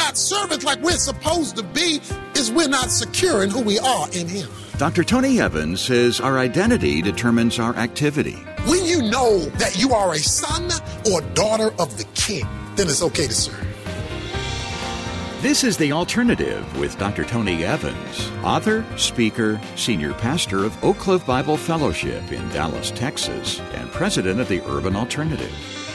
not servants like we're supposed to be is we're not secure in who we are in him. Dr. Tony Evans says our identity determines our activity. When you know that you are a son or daughter of the King, then it's okay to serve. This is The Alternative with Dr. Tony Evans, author, speaker, senior pastor of Oak Cliff Bible Fellowship in Dallas, Texas, and president of the Urban Alternative.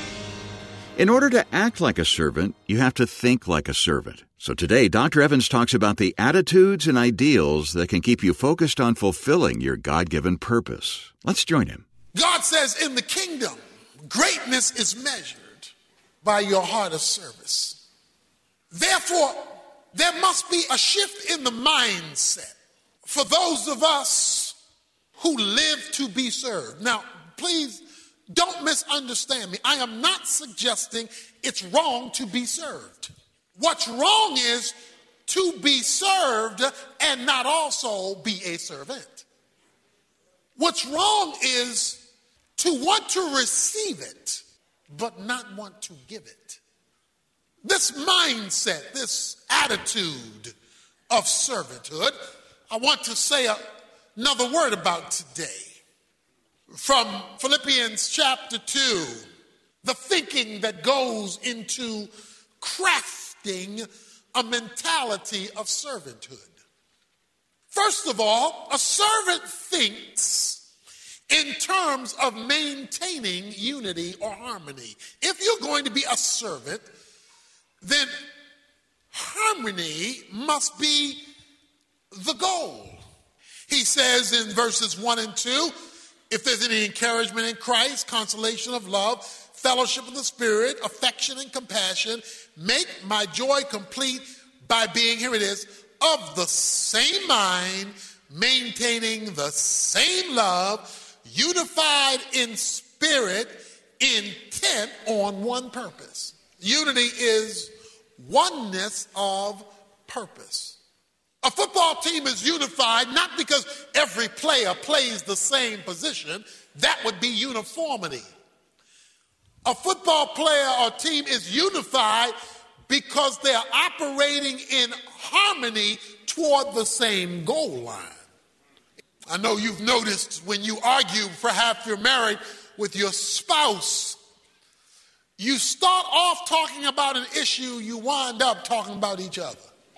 In order to act like a servant, you have to think like a servant. So today, Dr. Evans talks about the attitudes and ideals that can keep you focused on fulfilling your God-given purpose. Let's join him. God says in the kingdom, greatness is measured by your heart of service. Therefore, there must be a shift in the mindset for those of us who live to be served. Now, please don't misunderstand me. I am not suggesting it's wrong to be served. What's wrong is to be served and not also be a servant. What's wrong is to want to receive it, but not want to give it. This mindset, this attitude of servanthood, I want to say another word about today. From Philippians chapter 2, the thinking that goes into crafting a mentality of servanthood. First of all, a servant thinks in terms of maintaining unity or harmony. If you're going to be a servant, then harmony must be the goal. He says in verses 1 and 2, if there's any encouragement in Christ, consolation of love, fellowship of the Spirit, affection and compassion, make my joy complete by being, here it is, of the same mind, maintaining the same love, unified in spirit, intent on one purpose. Unity is oneness of purpose. A football team is unified not because every player plays the same position. That would be uniformity. A football player or team is unified because they're operating in harmony toward the same goal line. I know you've noticed when you argue, perhaps you're married with your spouse, you start off talking about an issue, you wind up talking about each other.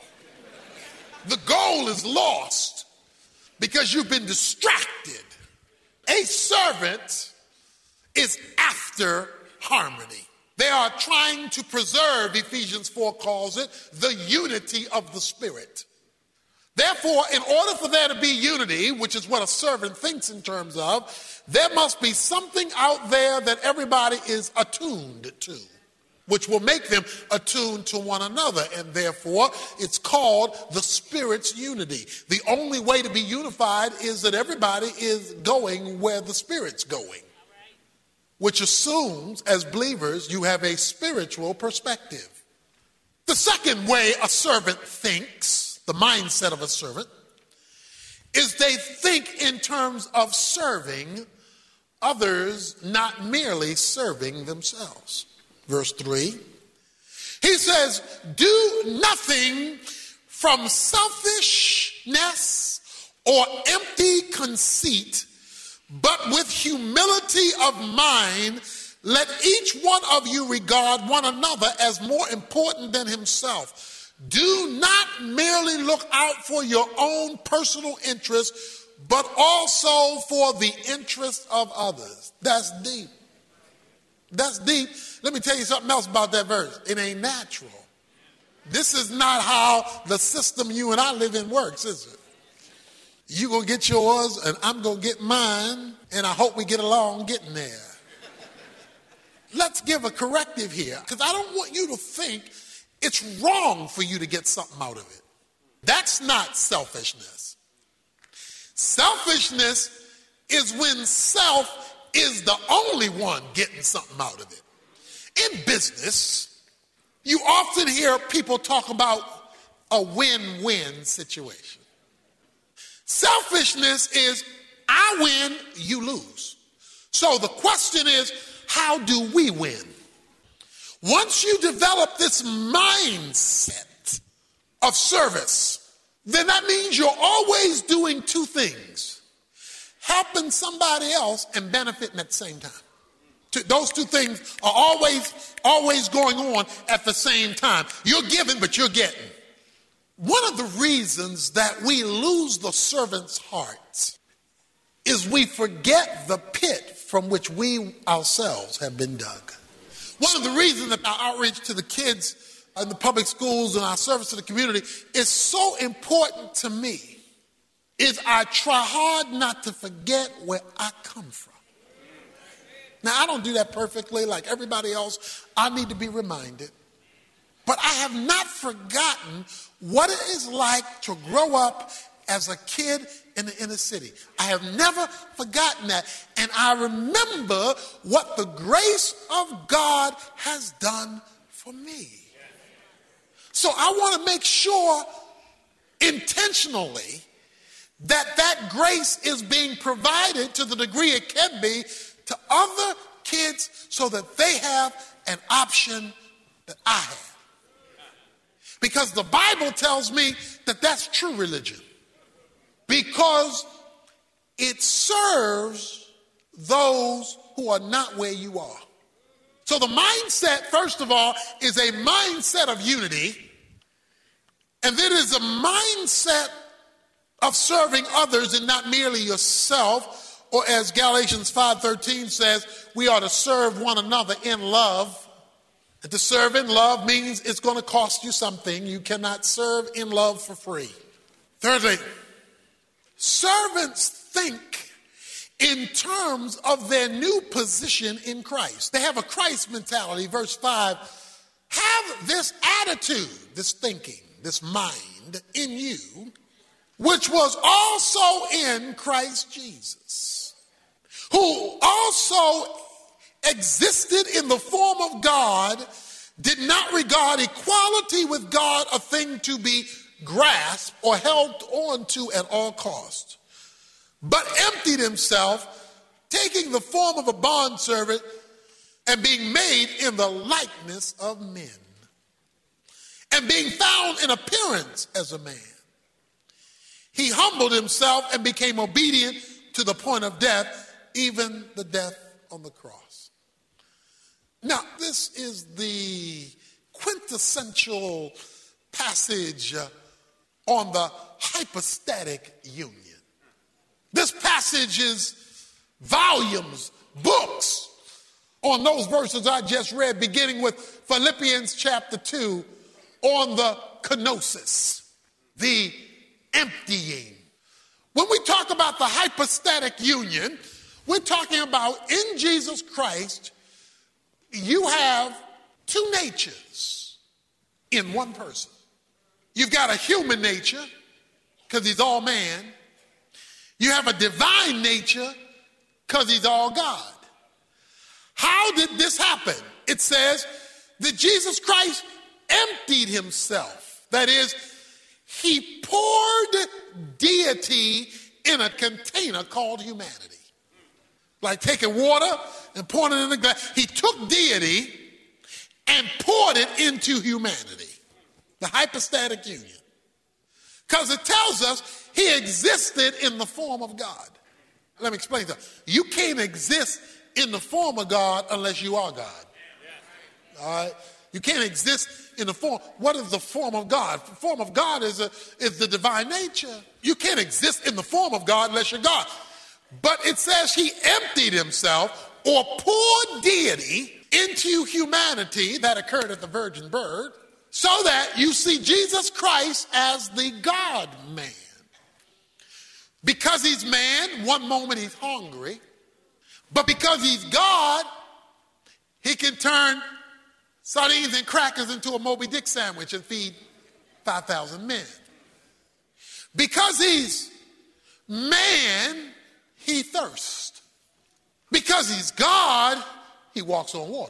The goal is lost because you've been distracted. A servant is after harmony. They are trying to preserve, Ephesians 4 calls it, the unity of the Spirit. Therefore, in order for there to be unity, which is what a servant thinks in terms of, there must be something out there that everybody is attuned to, which will make them attuned to one another. And therefore, it's called the Spirit's unity. The only way to be unified is that everybody is going where the Spirit's going, which assumes, as believers, you have a spiritual perspective. The second way a servant thinks, the mindset of a servant, is they think in terms of serving others, not merely serving themselves. Verse 3, he says, do nothing from selfishness or empty conceit, but with humility of mind, let each one of you regard one another as more important than himself. Do not merely look out for your own personal interest, but also for the interest of others. That's deep. That's deep. Let me tell you something else about that verse. It ain't natural. This is not how the system you and I live in works, is it? You're going to get yours and I'm going to get mine, and I hope we get along getting there. Let's give a corrective here, because I don't want you to think it's wrong for you to get something out of it. That's not selfishness. Selfishness is when self is the only one getting something out of it. In business, you often hear people talk about a win-win situation. Selfishness is I win, you lose. So the question is, how do we win? Once you develop this mindset of service, then that means you're always doing two things: helping somebody else and benefiting at the same time. Those two things are always going on at the same time. You're giving, but you're getting. One of the reasons that we lose the servant's hearts is we forget the pit from which we ourselves have been dug. One of the reasons that our outreach to the kids in the public schools and our service to the community is so important to me is I try hard not to forget where I come from. Now, I don't do that perfectly like everybody else. I need to be reminded. But I have not forgotten what it is like to grow up as a kid in the inner city. I have never forgotten that. And I remember what the grace of God has done for me. So I want to make sure intentionally that grace is being provided to the degree it can be to other kids so that they have an option that I have. Because the Bible tells me that that's true religion. Because it serves those who are not where you are. So the mindset, first of all, is a mindset of unity. And then is a mindset of serving others and not merely yourself. Or as Galatians 5:13 says, we are to serve one another in love. And to serve in love means it's going to cost you something. You cannot serve in love for free. Thirdly, servants think in terms of their new position in Christ. They have a Christ mentality. Verse 5, have this attitude, this thinking, this mind in you, which was also in Christ Jesus, who also existed in the form of God, did not regard equality with God a thing to be grasped or held on to at all costs, but emptied himself, taking the form of a bondservant and being made in the likeness of men, and being found in appearance as a man. He humbled himself and became obedient to the point of death, even the death on the cross. Now, this is the quintessential passage on the hypostatic union. This passage is volumes, books on those verses I just read, beginning with Philippians chapter 2 on the kenosis, the emptying. When we talk about the hypostatic union, we're talking about in Jesus Christ, you have two natures in one person. You've got a human nature, because he's all man. You have a divine nature, because he's all God. How did this happen? It says that Jesus Christ emptied himself. That is, he poured deity in a container called humanity. Like taking water and pouring it in the glass. He took deity and poured it into humanity. The hypostatic union. Because it tells us he existed in the form of God. Let me explain that. You can't exist in the form of God unless you are God. All right? You can't exist in the form. What is the form of God? The form of God is the divine nature. You can't exist in the form of God unless you're God. But it says he emptied himself or poured deity into humanity. That occurred at the virgin birth, so that you see Jesus Christ as the God-man. Because he's man, one moment he's hungry, but because he's God, he can turn sardines and crackers into a Moby Dick sandwich and feed 5,000 men. Because he's man, he thirsts. Because he's God, he walks on water.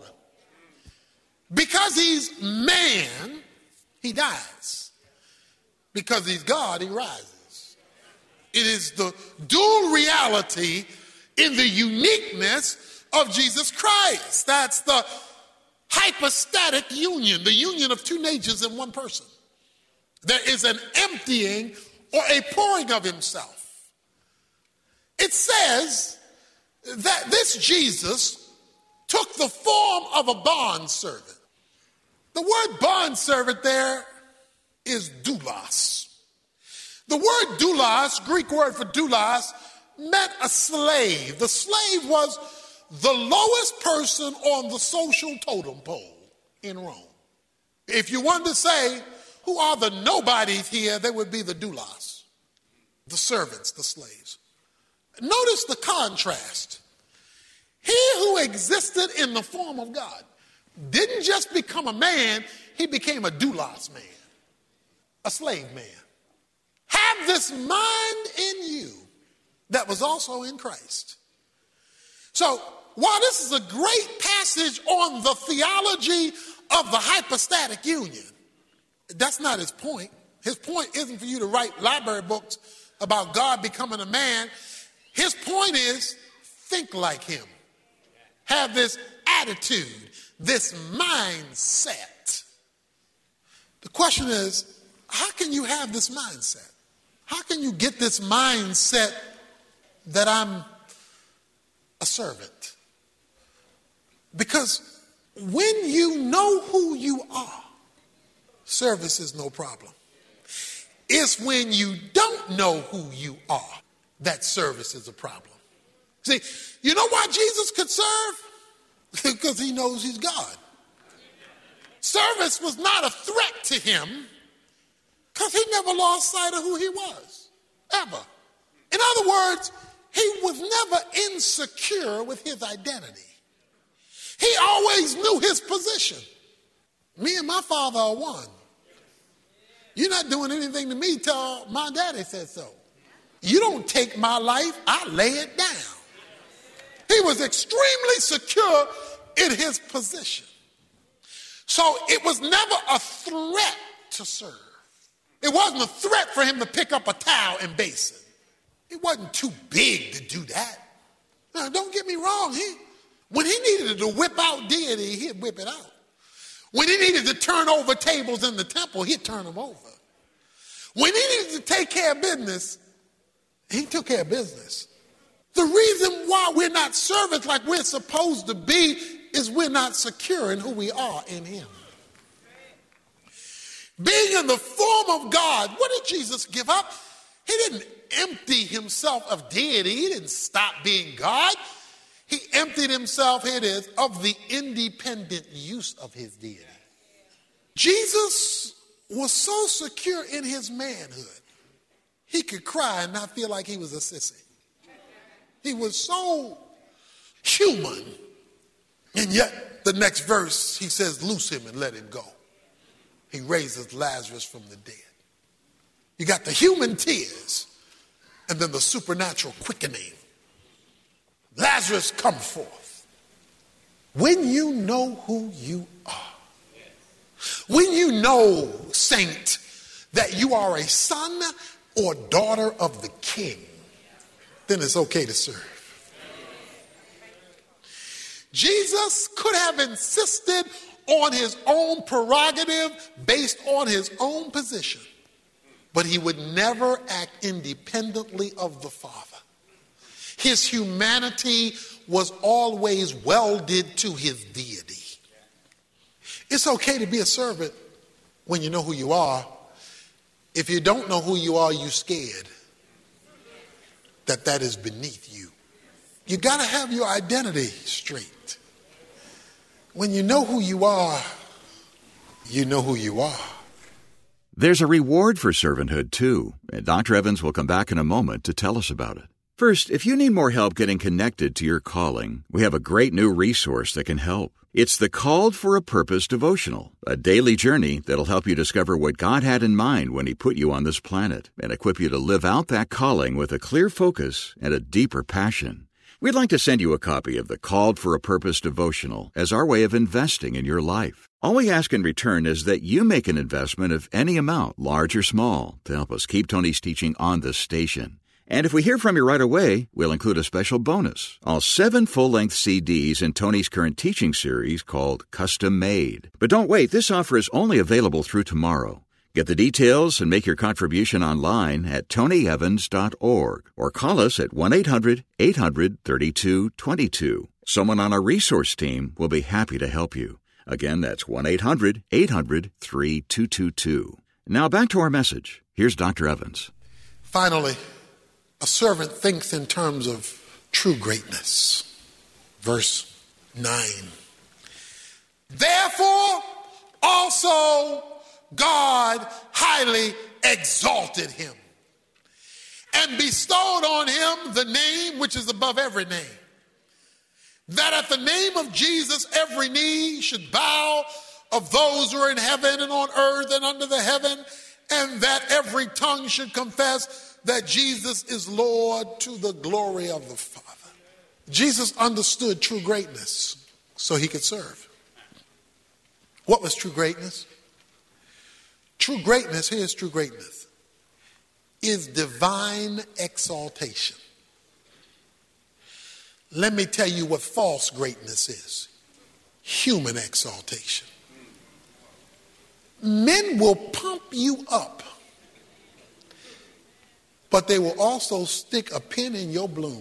Because he's man, he dies. Because he's God, he rises. It is the dual reality in the uniqueness of Jesus Christ. That's the hypostatic union, the union of two natures in one person. There is an emptying or a pouring of himself. It says that this Jesus took the form of a bondservant. The word bondservant there is doulos. The word doulos, Greek word for doulos, meant a slave. The slave was the lowest person on the social totem pole in Rome. If you wanted to say who are the nobodies here, they would be the doulos, the servants, the slaves. Notice the contrast. He who existed in the form of God didn't just become a man, he became a doulos man, a slave man. Have this mind in you that was also in Christ. So while this is a great passage on the theology of the hypostatic union, that's not his point. His point isn't for you to write library books about God becoming a man. His point is think like him. Have this attitude, this mindset. The question is, how can you have this mindset? How can you get this mindset that I'm a servant? Because when you know who you are, service is no problem. It's when you don't know who you are that service is a problem. See, you know why Jesus could serve? Because he knows he's God. Service was not a threat to him because he never lost sight of who he was, ever. In other words, he was never insecure with his identity. He always knew his position. Me and my Father are one. You're not doing anything to me till my daddy said so. You don't take my life, I lay it down. He was extremely secure in his position. So it was never a threat to serve. It wasn't a threat for him to pick up a towel and basin. It wasn't too big to do that. Now, don't get me wrong. When he needed to whip out deity, he'd whip it out. When he needed to turn over tables in the temple, he'd turn them over. When he needed to take care of business, he took care of business. The reason why we're not servants like we're supposed to be is we're not secure in who we are in him. Being in the form of God, what did Jesus give up? He didn't empty himself of deity. He didn't stop being God. He emptied himself, here it is, of the independent use of his deity. Jesus was so secure in his manhood, he could cry and not feel like he was a sissy. He was so human. And yet, the next verse, he says, loose him and let him go. He raises Lazarus from the dead. You got the human tears and then the supernatural quickening. Lazarus, come forth. When you know who you are, when you know, saint, that you are a son or daughter of the King, then it's okay to serve. Jesus could have insisted on his own prerogative based on his own position, but he would never act independently of the Father. His humanity was always welded to his deity. It's okay to be a servant when you know who you are. If you don't know who you are, you're scared that is beneath you. You got to have your identity straight. When you know who you are, you know who you are. There's a reward for servanthood, too, and Dr. Evans will come back in a moment to tell us about it. First, if you need more help getting connected to your calling, we have a great new resource that can help. It's the Called for a Purpose devotional, a daily journey that'll help you discover what God had in mind when he put you on this planet and equip you to live out that calling with a clear focus and a deeper passion. We'd like to send you a copy of the Called for a Purpose devotional as our way of investing in your life. All we ask in return is that you make an investment of any amount, large or small, to help us keep Tony's teaching on this station. And if we hear from you right away, we'll include a special bonus, all 7 full-length CDs in Tony's current teaching series called Custom Made. But don't wait, this offer is only available through tomorrow. Get the details and make your contribution online at tonyevans.org or call us at 1-800-800-3222. Someone on our resource team will be happy to help you. Again, that's 1-800-800-3222. Now back to our message. Here's Dr. Evans. Finally, a servant thinks in terms of true greatness. Verse 9. Therefore, also God highly exalted him and bestowed on him the name which is above every name, that at the name of Jesus every knee should bow, of those who are in heaven and on earth and under the heaven, and that every tongue should confess that Jesus is Lord, to the glory of the Father. Jesus understood true greatness so he could serve. What was true greatness? True greatness, here's true greatness, is divine exaltation. Let me tell you what false greatness is. Human exaltation. Men will pump you up, but they will also stick a pin in your bloom.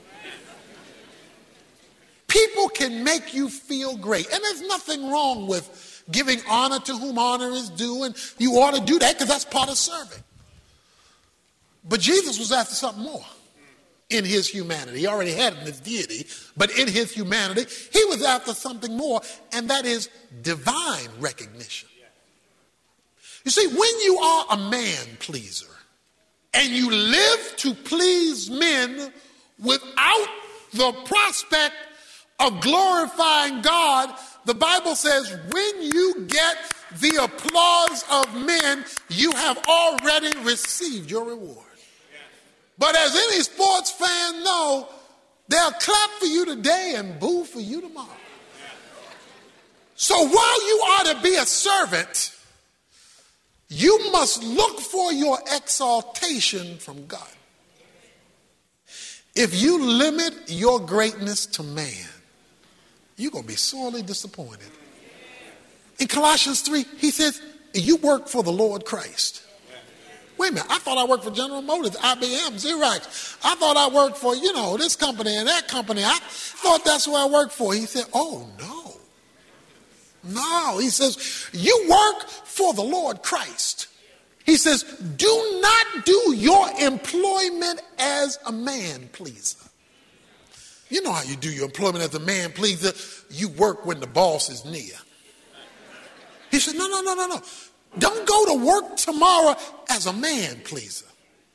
People can make you feel great, and there's nothing wrong with giving honor to whom honor is due, and you ought to do that because that's part of serving. But Jesus was after something more in his humanity. He already had it in his deity, but in his humanity, he was after something more, and that is divine recognition. You see, when you are a man pleaser and you live to please men without the prospect of glorifying God, the Bible says when you get the applause of men, you have already received your reward. But as any sports fan know, they'll clap for you today and boo for you tomorrow. So while you are to be a servant, you must look for your exaltation from God. If you limit your greatness to man, you're going to be sorely disappointed. In Colossians 3, he says, you work for the Lord Christ. Wait a minute, I thought I worked for General Motors, IBM, Xerox. I thought I worked for, this company and that company. I thought that's who I worked for. He said, oh, no. No, he says, you work for the Lord Christ. He says, do not do your employment as a man pleaser. You know how you do your employment as a man pleaser. You work when the boss is near. He said, no. Don't go to work tomorrow as a man pleaser.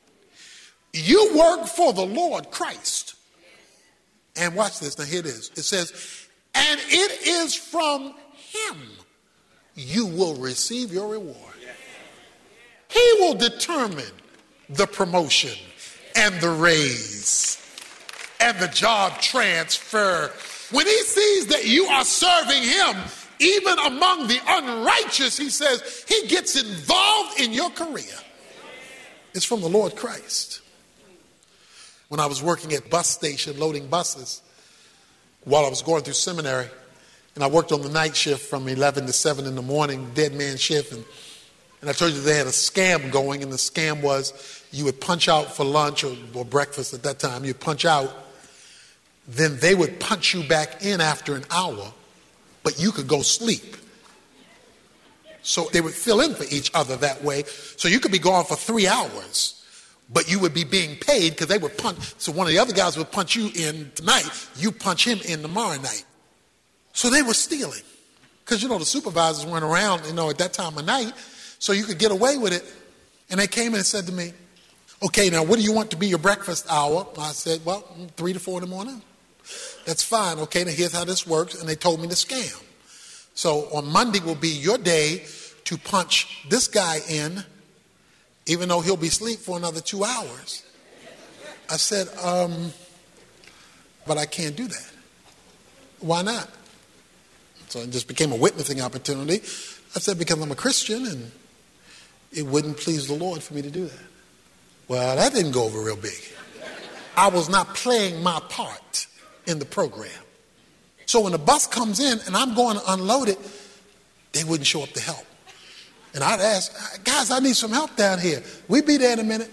You work for the Lord Christ. And watch this. Now here it is. It says, and it is from him you will receive your reward. He will determine the promotion and the raise and the job transfer. When he sees that you are serving him, even among the unrighteous, he says, he gets involved in your career. It's from the Lord Christ. When I was working at bus station loading buses while I was going through seminary, and I worked on the night shift from 11 to 7 in the morning, dead man shift, and I told you they had a scam going, and the scam was you would punch out for lunch or breakfast at that time. You'd punch out, then they would punch you back in after an hour, but you could go sleep. So they would fill in for each other that way. So you could be gone for 3 hours, but you would be being paid because they would punch. So one of the other guys would punch you in tonight. You punch him in tomorrow night. So they were stealing because, the supervisors weren't around, at that time of night. So you could get away with it. And they came in and said to me, okay, now what do you want to be your breakfast hour? I said, well, 3 to 4 in the morning. That's fine. Okay, now here's how this works. And they told me to scam. So on Monday will be your day to punch this guy in, even though he'll be asleep for another 2 hours. I said, but I can't do that. Why not? So it just became a witnessing opportunity. I said, because I'm a Christian and it wouldn't please the Lord for me to do that. Well, that didn't go over real big. I was not playing my part in the program. So when the bus comes in and I'm going to unload it, they wouldn't show up to help. And I'd ask, guys, I need some help down here. We'll be there in a minute.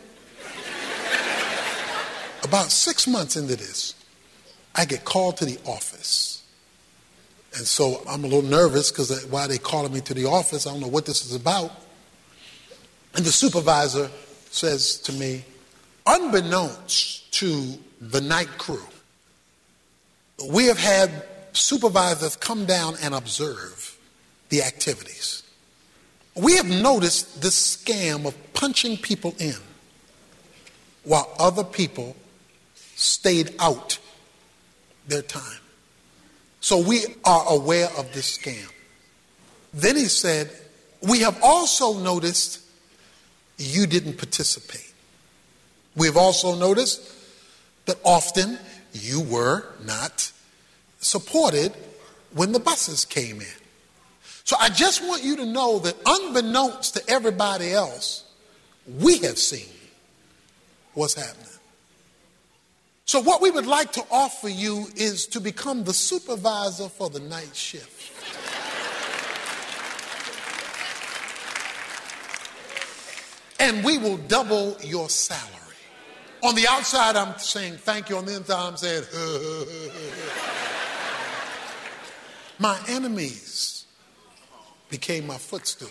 About 6 months into this, I get called to the office. And so I'm a little nervous because why they calling me to the office, I don't know what this is about. And the supervisor says to me, unbeknownst to the night crew, we have had supervisors come down and observe the activities. We have noticed this scam of punching people in while other people stayed out their time. So we are aware of this scam. Then he said, we have also noticed you didn't participate. We have also noticed that often you were not supported when the buses came in. So I just want you to know that unbeknownst to everybody else, we have seen what's happening. So what we would like to offer you is to become the supervisor for the night shift. And we will double your salary. On the outside, I'm saying thank you. On the inside, I'm saying, my enemies became my footstool.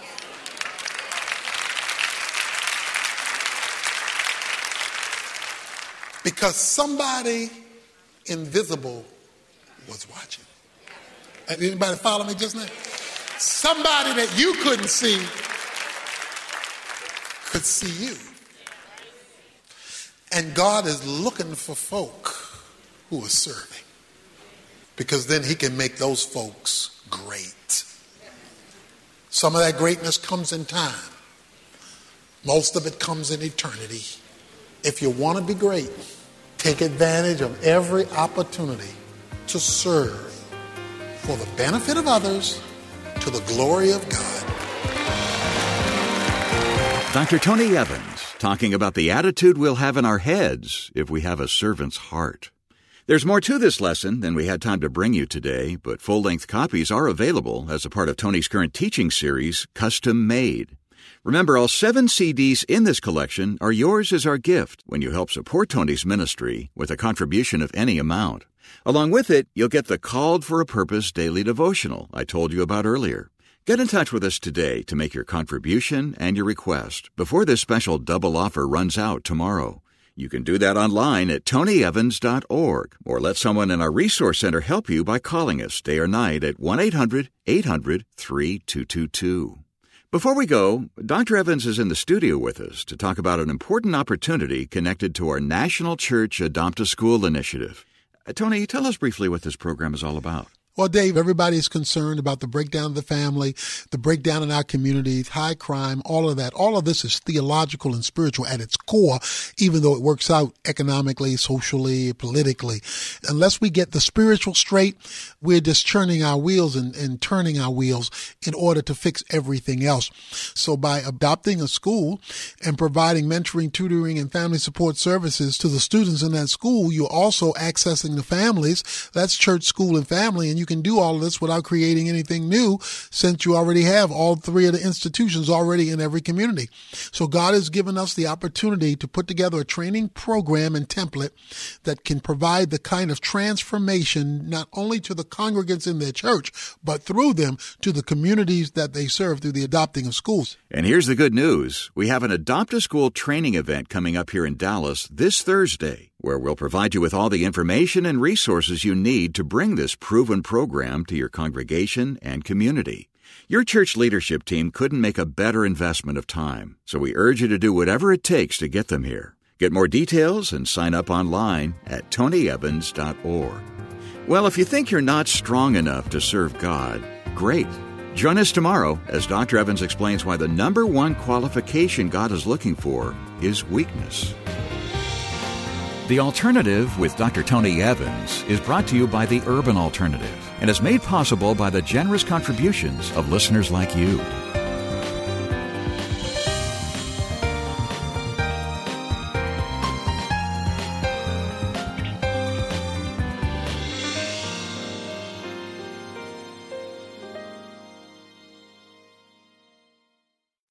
Because somebody invisible was watching. Anybody follow me just now? Somebody that you couldn't see could see you. And God is looking for folk who are serving. Because then he can make those folks great. Some of that greatness comes in time. Most of it comes in eternity. If you want to be great, take advantage of every opportunity to serve for the benefit of others, to the glory of God. Dr. Tony Evans, talking about the attitude we'll have in our heads if we have a servant's heart. There's more to this lesson than we had time to bring you today, but full-length copies are available as a part of Tony's current teaching series, Custom Made. Remember, all 7 CDs in this collection are yours as our gift when you help support Tony's ministry with a contribution of any amount. Along with it, you'll get the Called for a Purpose daily devotional I told you about earlier. Get in touch with us today to make your contribution and your request before this special double offer runs out tomorrow. You can do that online at tonyevans.org or let someone in our Resource Center help you by calling us day or night at 1-800-800-3222. Before we go, Dr. Evans is in the studio with us to talk about an important opportunity connected to our National Church Adopt a School initiative. Tony, tell us briefly what this program is all about. Well, Dave, everybody is concerned about the breakdown of the family, the breakdown in our communities, high crime, all of that. All of this is theological and spiritual at its core, even though it works out economically, socially, politically. Unless we get the spiritual straight, we're just churning our wheels and turning our wheels in order to fix everything else. So by adopting a school and providing mentoring, tutoring, and family support services to the students in that school, you're also accessing the families. That's church, school, and family, and you can do all of this without creating anything new, since you already have all 3 of the institutions already in every community. So God has given us the opportunity to put together a training program and template that can provide the kind of transformation not only to the congregants in their church, but through them to the communities that they serve through the adopting of schools. And here's the good news. We have an Adopt a School training event coming up here in Dallas this Thursday, where we'll provide you with all the information and resources you need to bring this proven program to your congregation and community. Your church leadership team couldn't make a better investment of time, so we urge you to do whatever it takes to get them here. Get more details and sign up online at tonyevans.org. Well, if you think you're not strong enough to serve God, great. Join us tomorrow as Dr. Evans explains why the number one qualification God is looking for is weakness. The Alternative with Dr. Tony Evans is brought to you by the Urban Alternative and is made possible by the generous contributions of listeners like you.